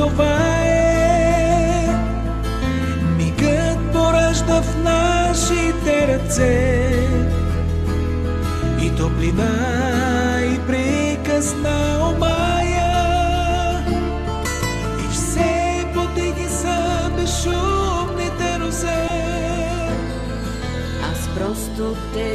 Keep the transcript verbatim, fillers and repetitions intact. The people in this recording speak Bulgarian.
това е. Мигът поражда в нашите ръце и топлина, и приказна омая, и все потиги са безшумните розе. Аз просто те